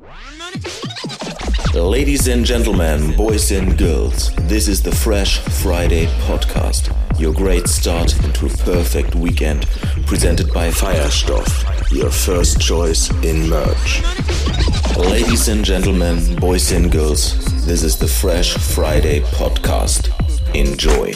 Ladies and gentlemen, boys and girls, this is the Fresh Friday podcast. Your great start into a perfect weekend, presented by Feierstoff, your first choice in merch. Ladies and gentlemen, boys and girls, this is the Fresh Friday podcast. Enjoy.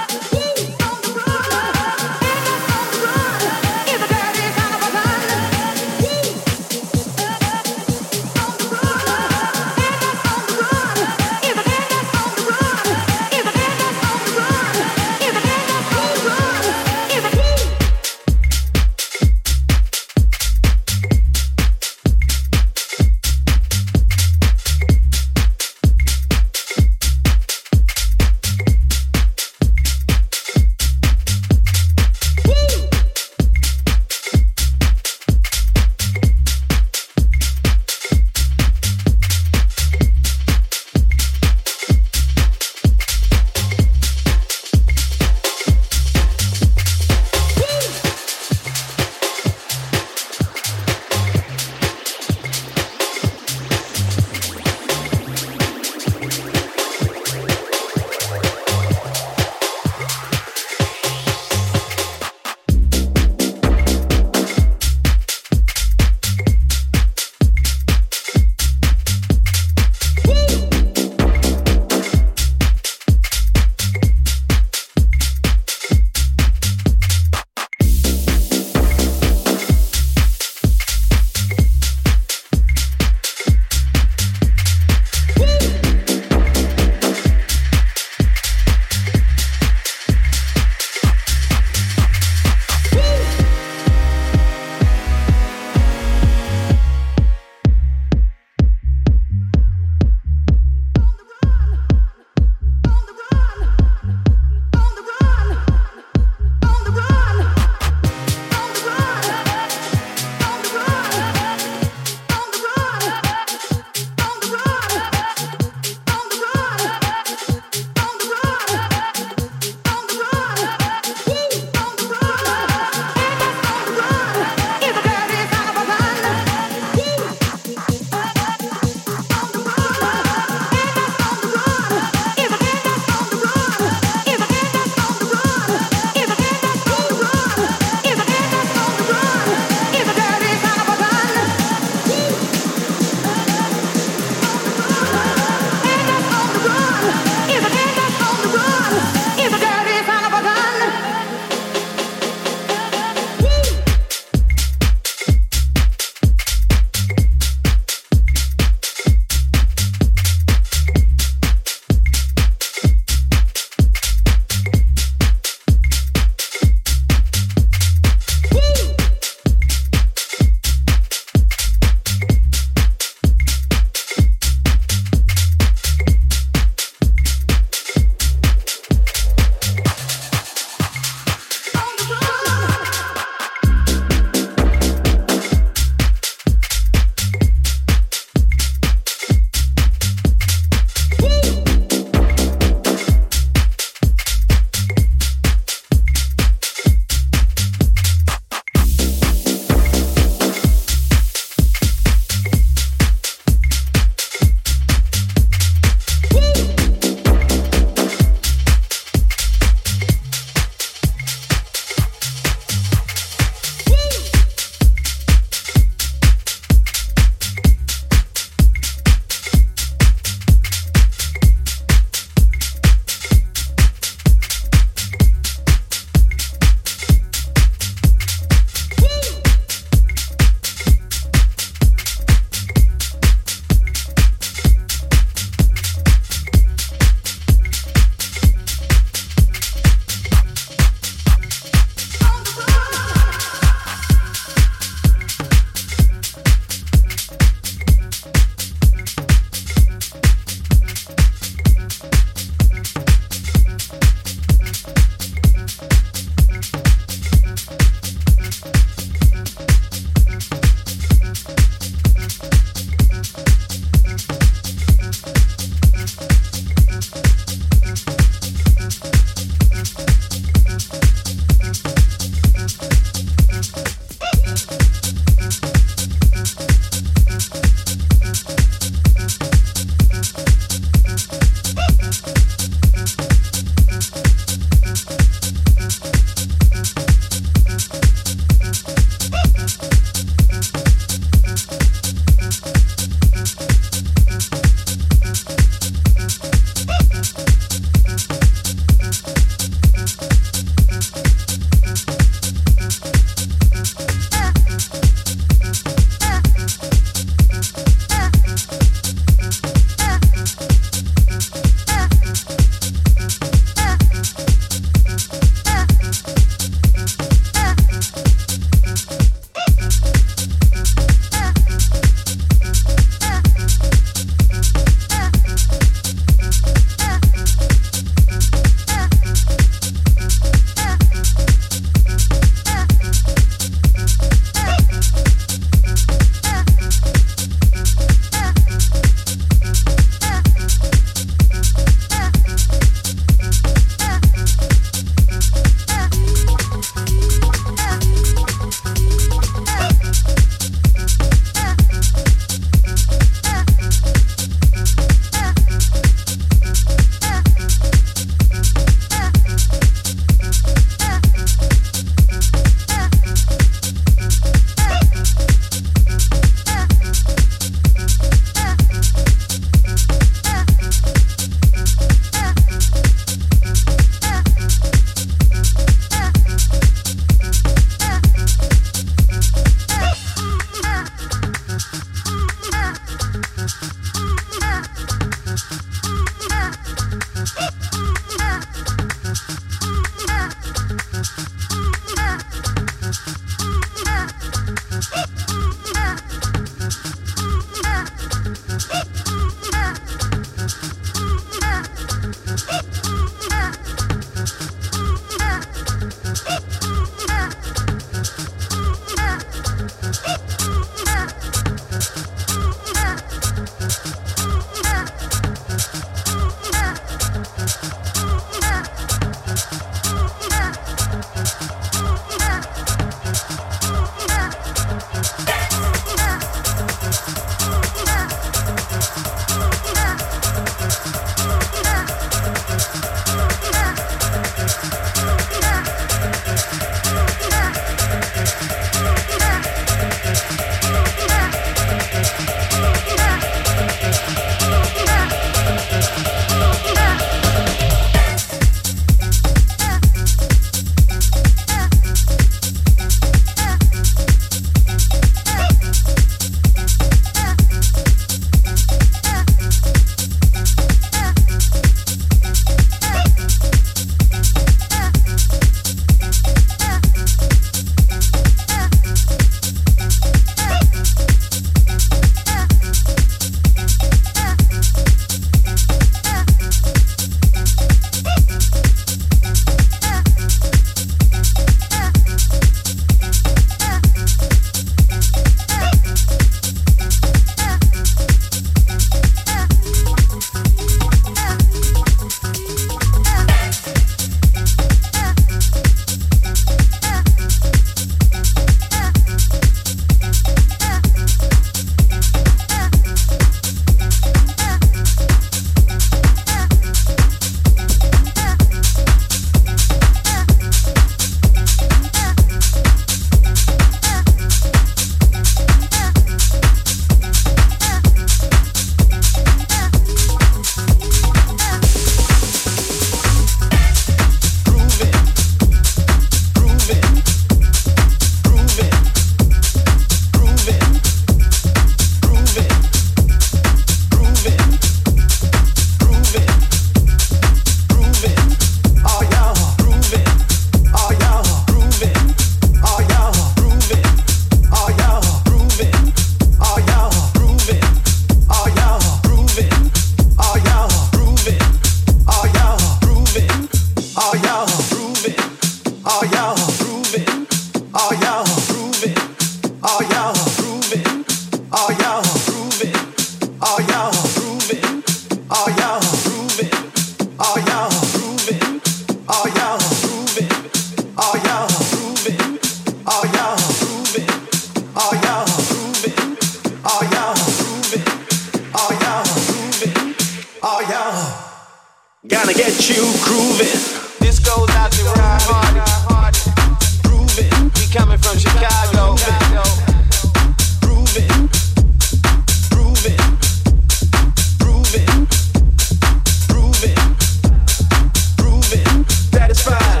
Gonna get you grooving. This goes out to Ryan Hardy. Grooving. We coming from Chicago. Grooving. Grooving. Grooving. Grooving. Grooving. Satisfied.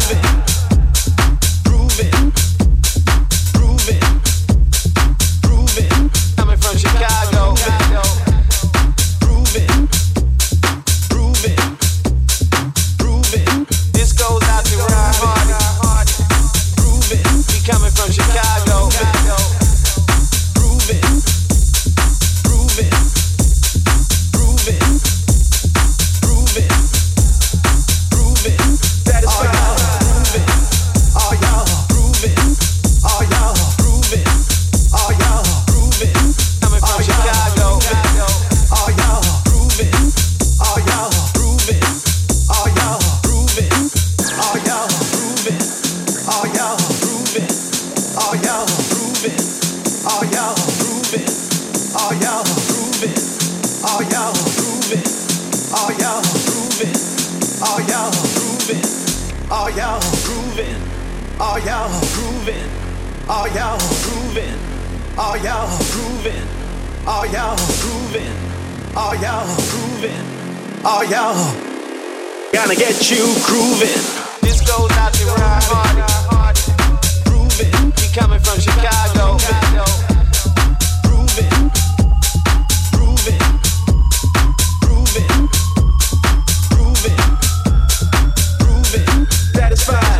Grooving. Grooving. Grooving. Coming from Chicago. Grooving. Grooving. Grooving. This goes out to Ryan Hardy. Grooving. We coming from Chicago. Grooving. Grooving. Grooving. Grooving. Grooving. Satisfied. All y'all grooving. All y'all grooving. All y'all grooving. Coming from Chicago. All y'all grooving. All y'all grooving. All y'all grooving. All y'all grooving. All y'all grooving. All y'all grooving. All y'all grooving. All y'all grooving. All y'all grooving. All y'all grooving. All y'all grooving. All y'all grooving. All y'all grooving. All y'all grooving. All y'all grooving. All y'all grooving. All y'all grooving. All y'all gonna get you grooving. This goes out to Ryan Hardy. Grooving. We coming from Chicago. Grooving. Grooving. Grooving. Grooving. Grooving. Satisfied.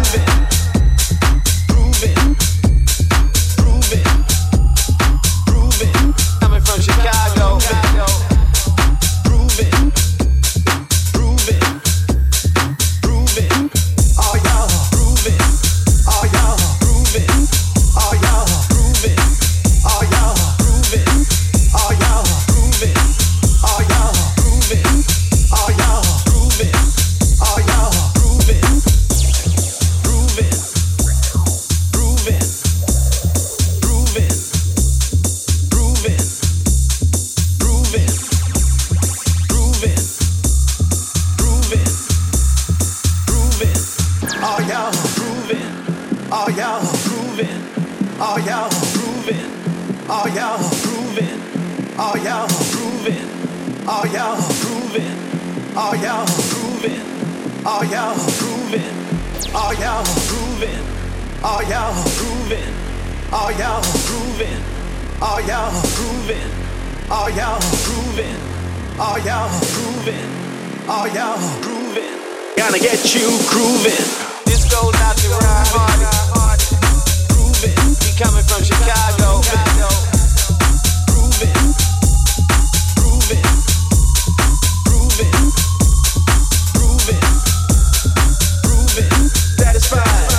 Grooving. Grooving. Grooving. Coming from Chicago. Grooving. Grooving. Grooving. All y'all grooving. All y'all grooving. All y'all grooving. All y'all grooving. All y'all grooving. All y'all grooving. All y'all grooving. All y'all grooving. Grooving. Grooving. Grooving. Grooving. Grooving. Grooving. Grooving. Grooving. All y'all grooving. All y'all grooving. All y'all grooving. All y'all grooving. All y'all grooving. All y'all grooving. All y'all grooving. All y'all grooving. All y'all grooving. All y'all grooving. All y'all grooving. All y'all grooving. All y'all grooving. All y'all grooving. All y'all grooving. Gonna get you grooving. This goes out to Ryan Hardy. Grooving. We coming from Chicago. Grooving. Grooving. Grooving. Grooving. Grooving. Satisfied.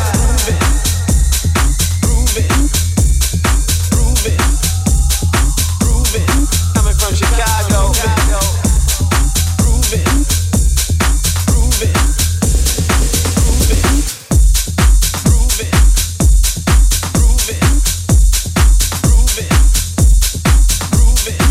Grooving. Grooving. Grooving. Coming from Chicago. Grooving. Grooving. Grooving. Grooving. Grooving. Grooving. Grooving.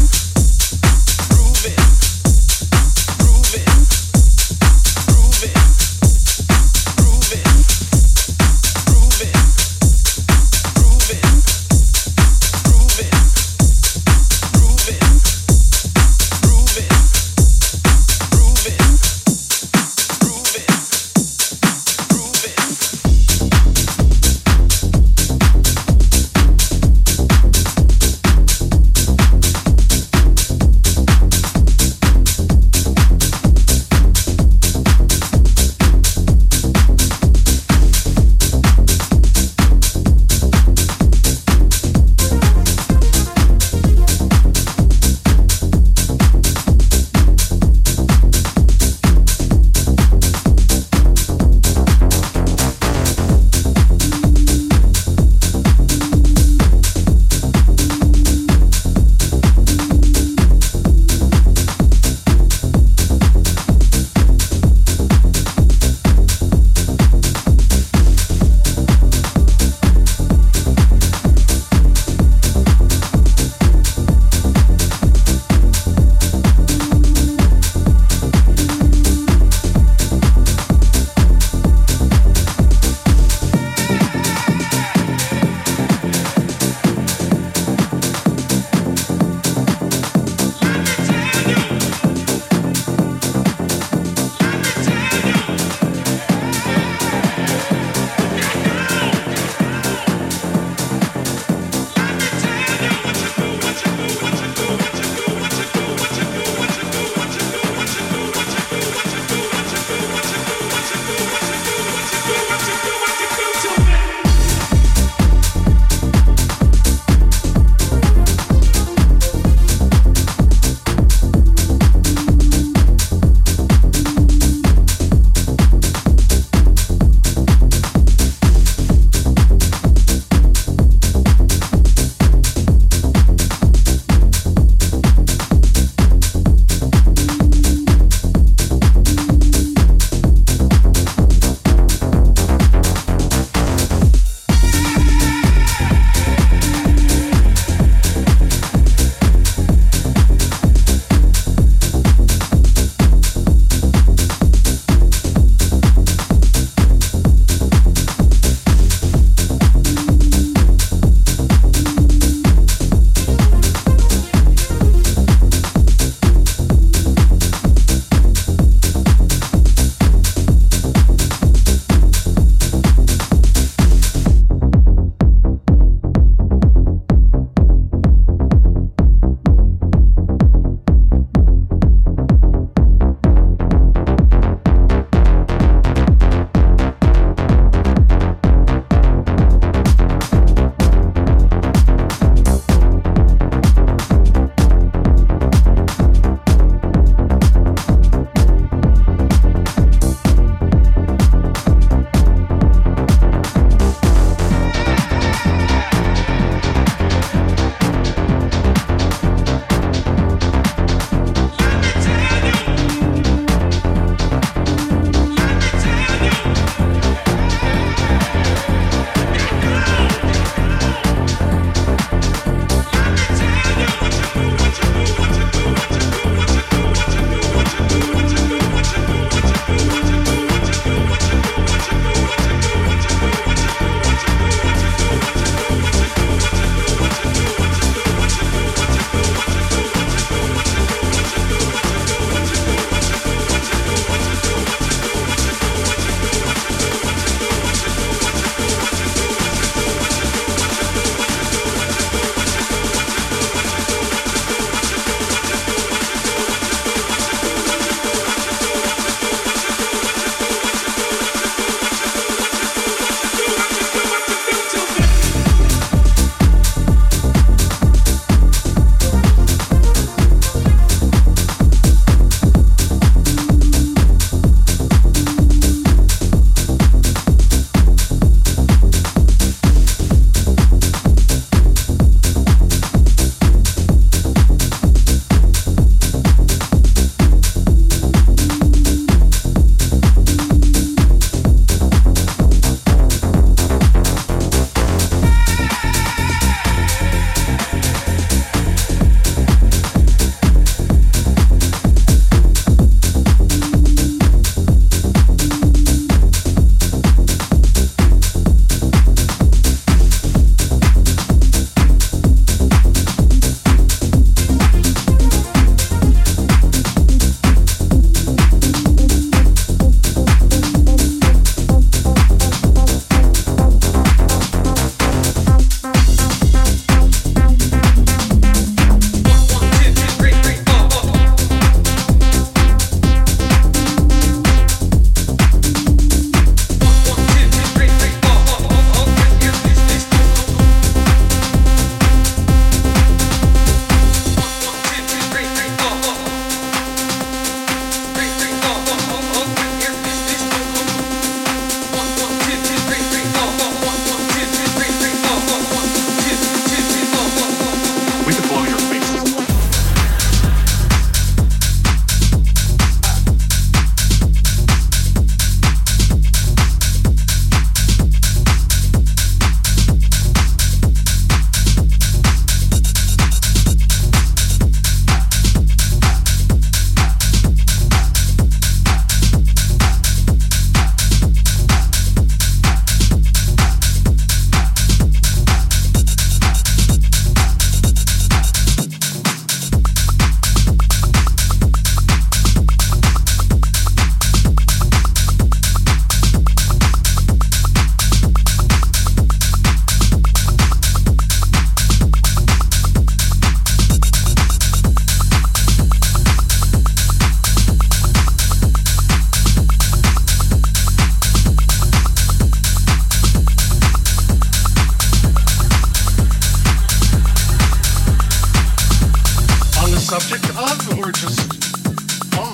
subject of or just on?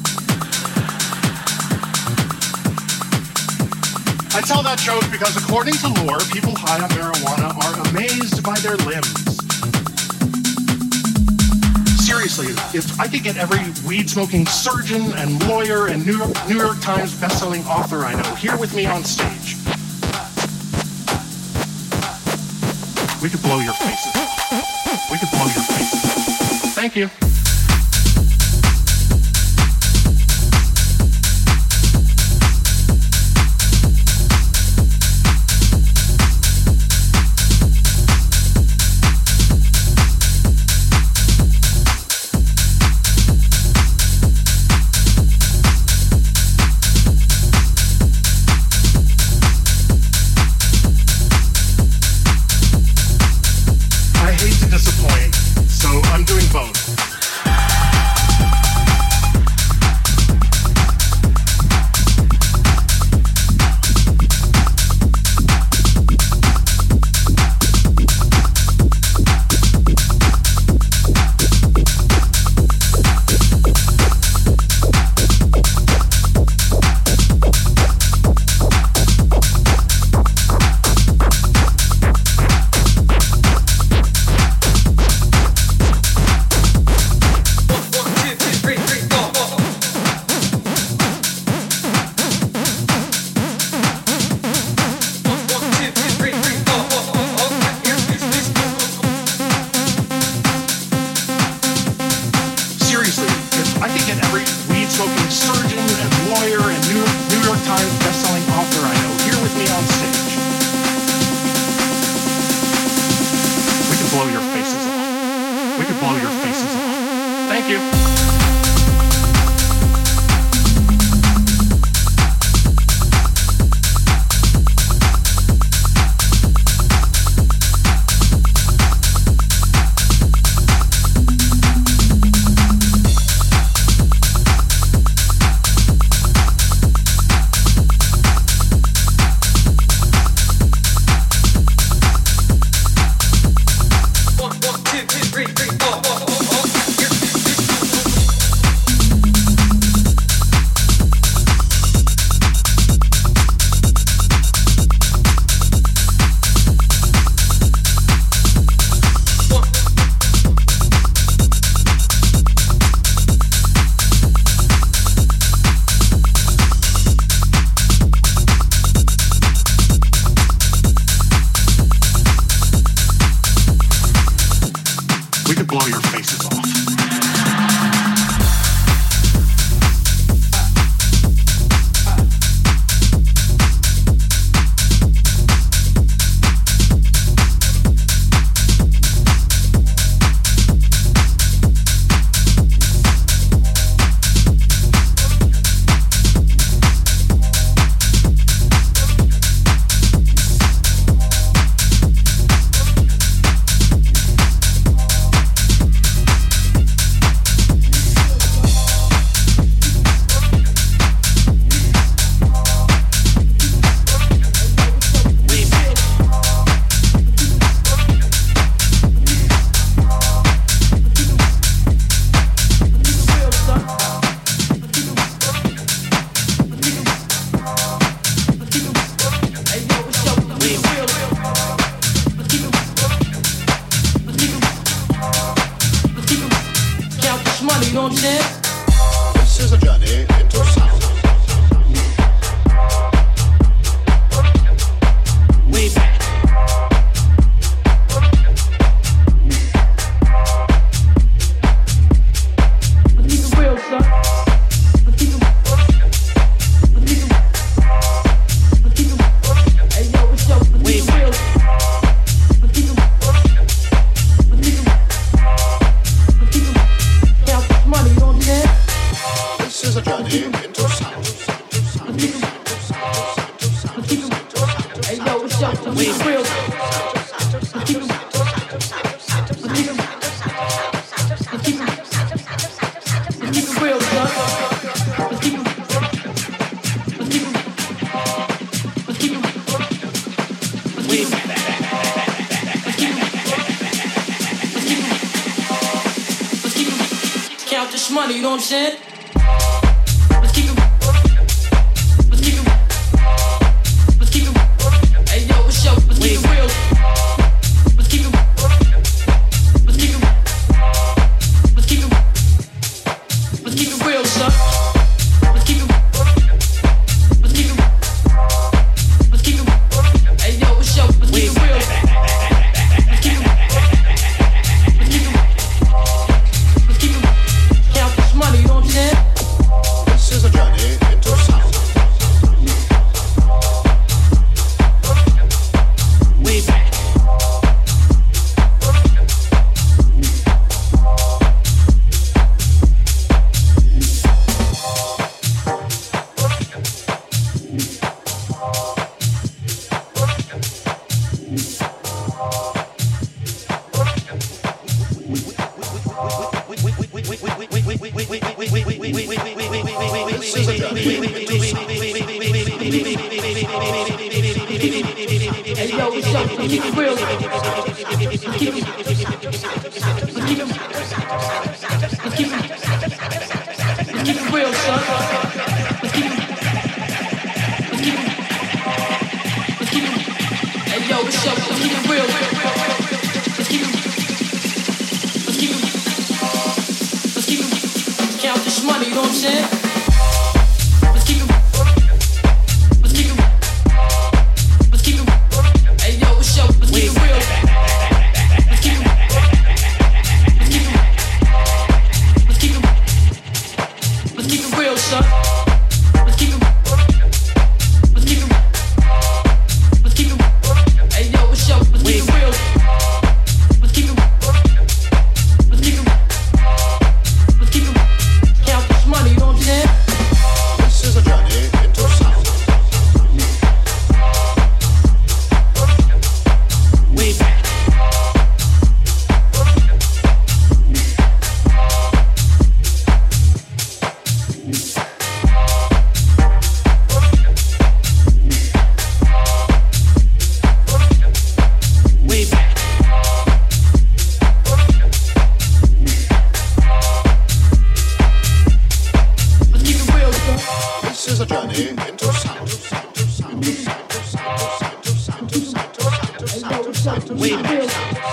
I tell that joke because according to lore, people high on marijuana are amazed by their limbs. Seriously, if I could get every weed-smoking surgeon and lawyer and New York Times best-selling author I know here with me on stage, we could blow your faces off. We could blow your faces off. Thank you. This is a journey into sound. Way back. This is a journey into sound. count this money, you know what I'm saying? Let's keep it. Let's keep it. Let's keep it. Hey yo, what's up? Let's keep it real. Let's keep it. Let's keep it. Let's keep it. Let's keep it real, son. Let's keep it. Let's keep it. Let's keep it. Hey yo, what's up? Let's keep it real. Let's keep it. Let's keep it. Let's keep it. Count this money, you know what I'm saying? This is a journey into sound. Way back. This is a journey into sound. Hey yo, what's up? Let's keep it real. Let's keep it. Let's keep it. Let's keep it. Let's keep it real, son. Let's keep it. Let's keep it. Let's keep it. Hey yo, what's up? Let's keep it real. Let's keep it. Let's keep it. Let's keep it. Count this money, you know what I'm saying? Let's keep it. Let's keep it. Let's keep it. Hey yo, what's up? Let's keep it real. Let's keep it. Let's keep it. Let's keep it. Let's keep it real, son. Let's keep it. Let's keep it. Let's keep it. Hey yo, what's up? Let's keep it real. Let's keep it. Let's keep it. Let's keep it. Count this money, you know what I'm saying? This is a journey into sound. Way back. Way back. Let's keep it real, son. This is a journey into sound. Way back.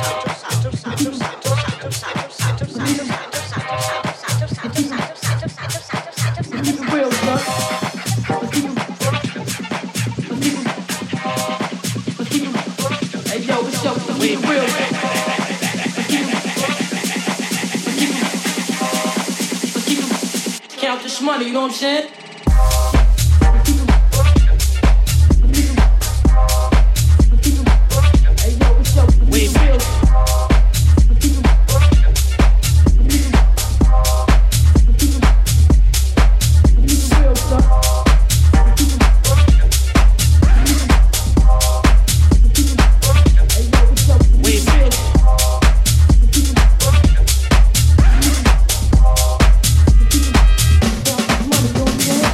Let's keep it real, son. Let's keep it. Let's keep it. Let's keep it. Hey yo, what's up? Let's keep it real. Let's keep it. Let's keep it. Let's keep it. Count this money, you know what I'm saying? Let's keep it. Let's keep it. Let's keep it. Hey yo, what's up? Let's keep it real. Let's keep it. Let's keep it. Let's keep it. Let's keep it real, son. Let's keep it. Let's keep it. Let's keep it. Hey yo, what's up? Let's keep it real. Let's keep it. Let's keep it. Let's keep it. Count this money, you know what I'm saying?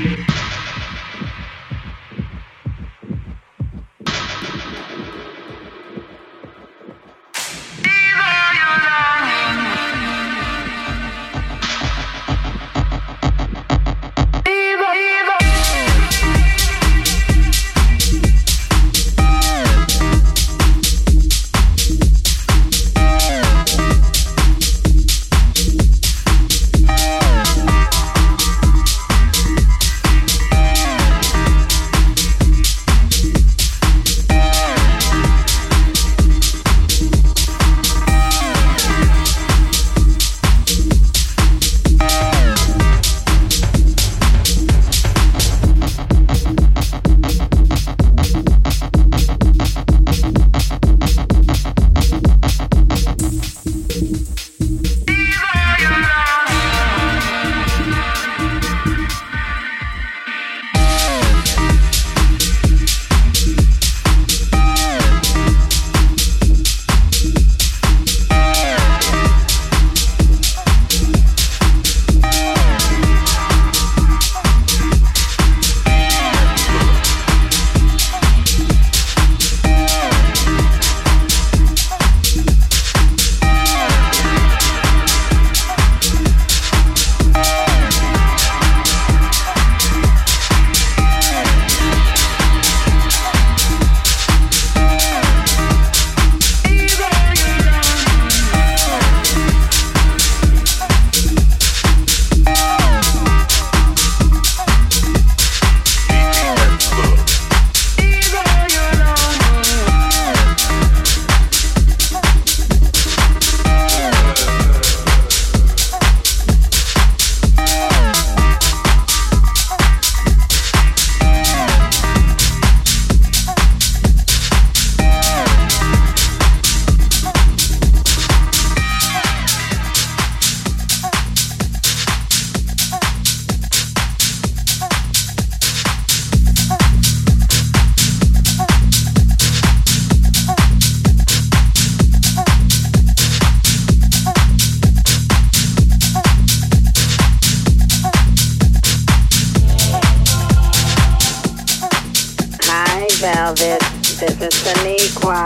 Velvet, this is Saniqua.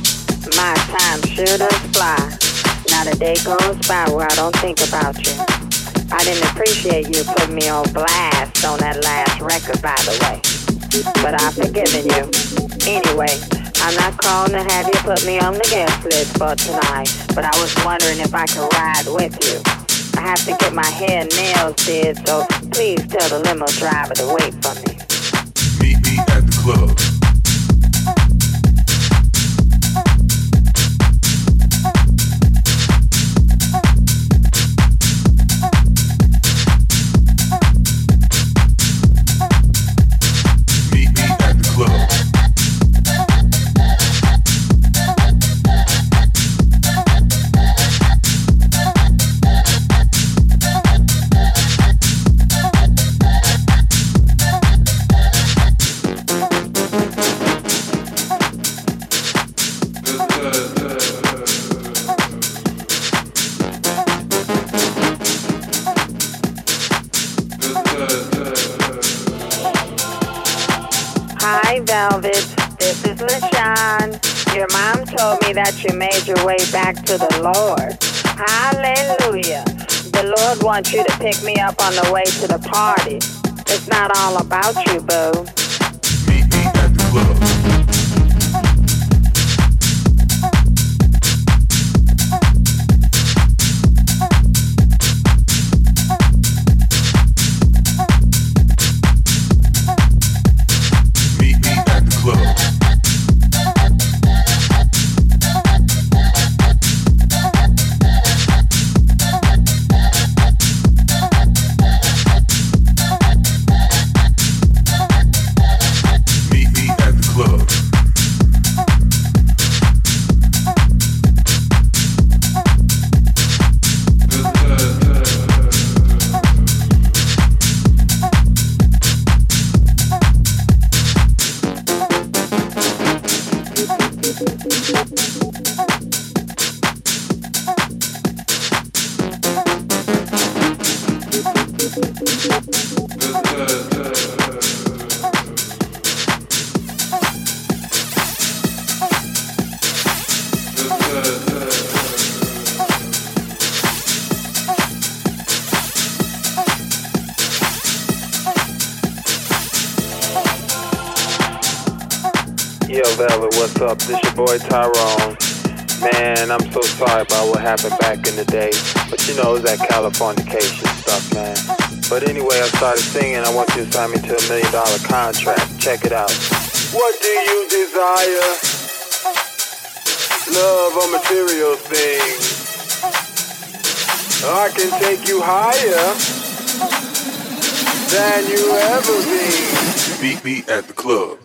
My time sure does fly. Not a day goes by where I don't think about you. I didn't appreciate you putting me on blast on that last record, by the way. But I've forgiven you. Anyway, I'm not calling to have you put me on the guest list for tonight, but I was wondering if I could ride with you. I have to get my hair and nails did, so please tell the limo driver to wait for me. Meet me at the club. Velvet, this is LaShawn. Your mom told me that you made your way back to the Lord. Hallelujah. The Lord wants you to pick me up on the way to the party. It's not all about you, boo. Meet me at the club. Meet me at the club. Yo, Velvet, what's up? This your boy Tyrone. Man, I'm so sorry about what happened back in the day. But you know, it was that Californication stuff, man. But anyway, I started singing. I want you to sign me to $1 million contract. Check it out. What do you desire? Love or material things? I can take you higher than you ever been. Meet me at the club.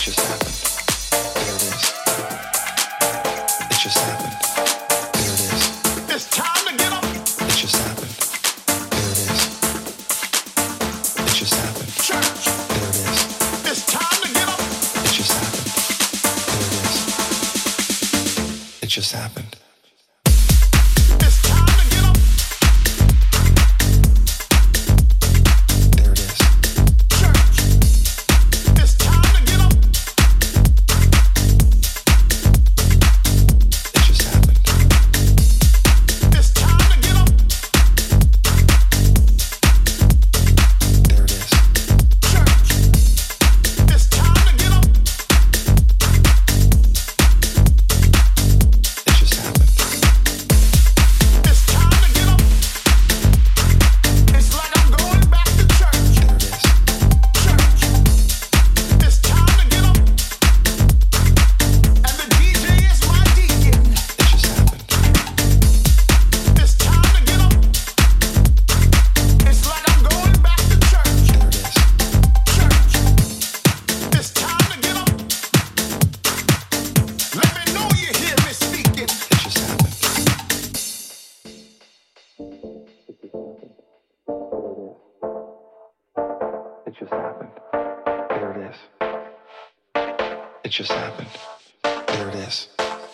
just happened. There it is.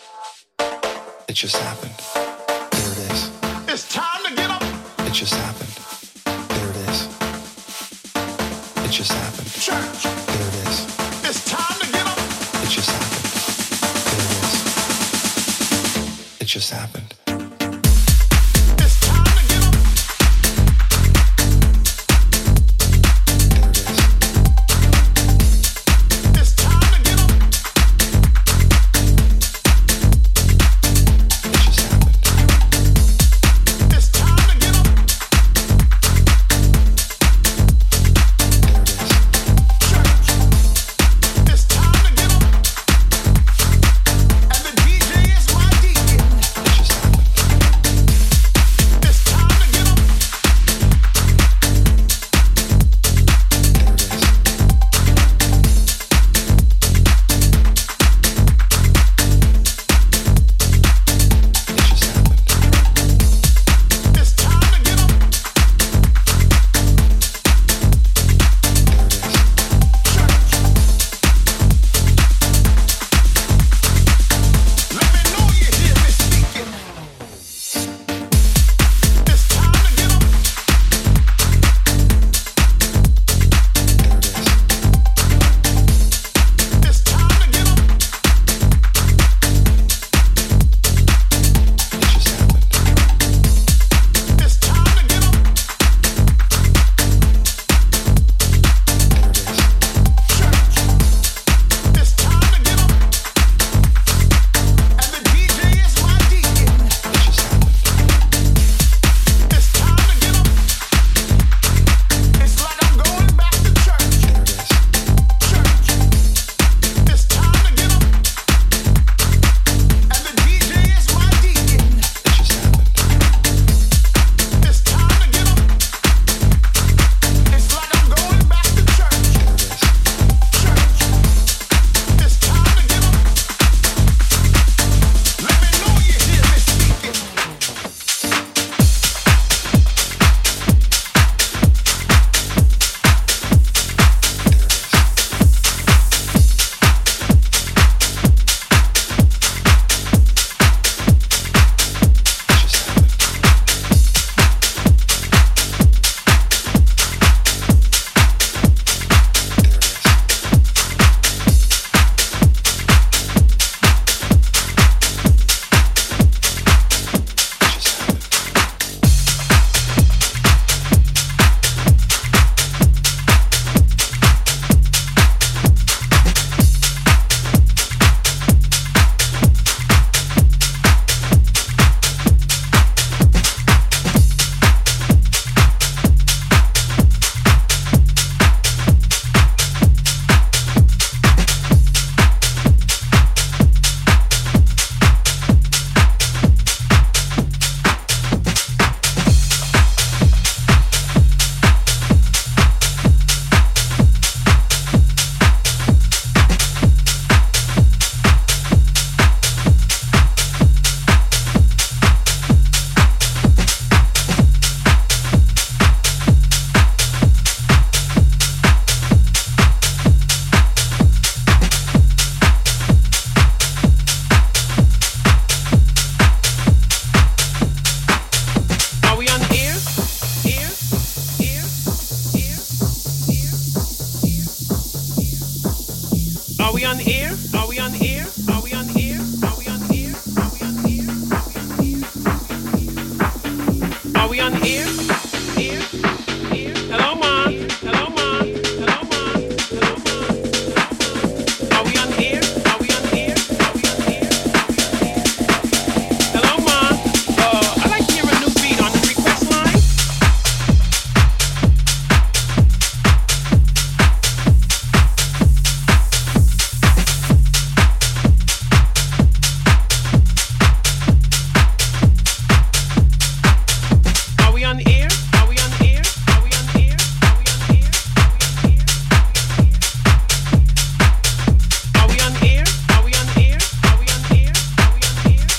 It just happened. There it is. It's time to get up. It just happened. There it is. It just happened. Church. There it is. It's time to get up. It just happened. There it is. It just happened. And the DJ is my deacon. It just happened. we on air? Are we on air? Are we on air? Are we on air? Are we on air? Are we on air? Air? Air? Hello, Ma. Hello, Ma. Hello, Ma. Hello, Ma. Are we on air? Are we on air? Are we on air? Hello, Ma. I'd like to hear a new beat on the request line. Are we on air? Are we on air? Are we on air? Are we on air? Are we on air? Are we on air? Are we on air?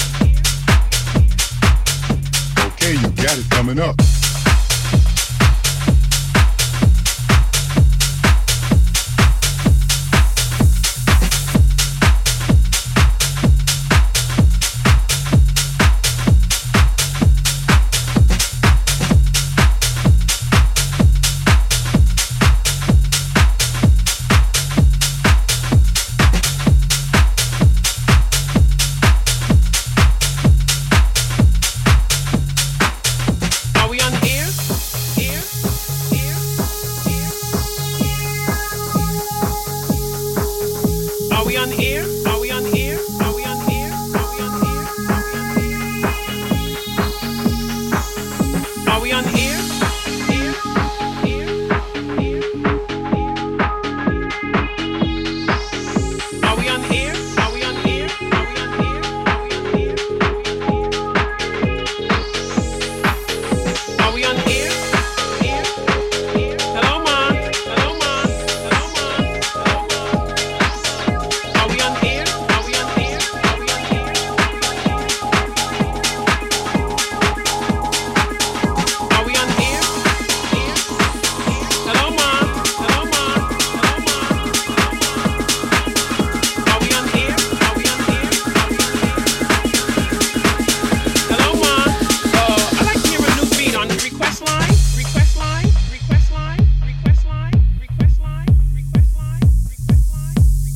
Okay, you got it coming up. Are we on air? Air? Air? Are we on air? Are we on air? Are we on air? Are we on air? Are we on air? Air? Air? Air? Are we on air? Are we on air? Are we on air? Are we on air? Are we on air? Air? Air? Hello, Ma. Hello, Ma. Hello, Ma. Hello, Ma. Are we on air? Are we on air? Are we on air? Are we on air? Air? Hello, Ma. Hello, Ma. Hello, Ma. Are we on air? Are we on air? Hello, Ma. I'd like to hear a new beat on the request line. Request line. Request line. Request line. Request line. Request line. Request line.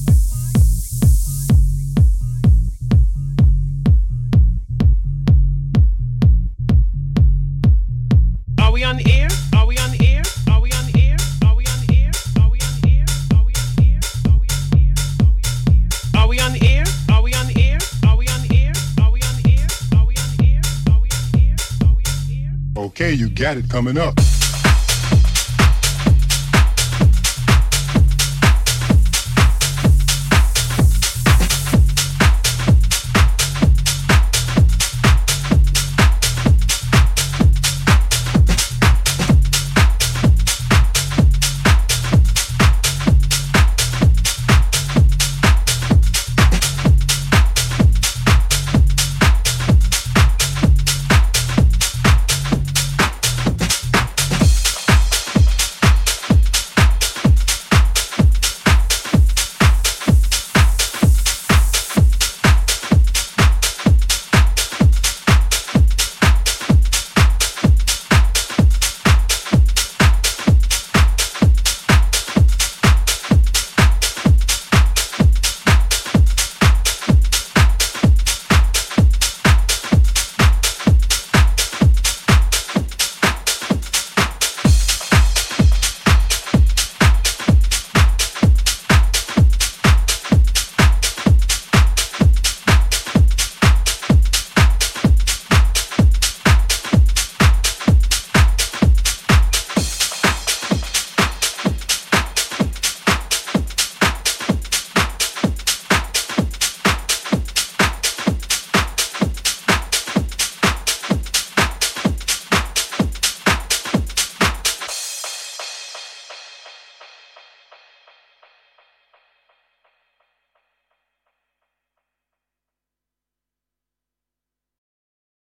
Are we on air? Are we on air? Are we on air? Are we on air? Are we on air? Are we on air? Are we on air? Are we on air? Are we on air? Are we on air? Are we on air? Are we on air? Are we on air? Okay, you got it coming up.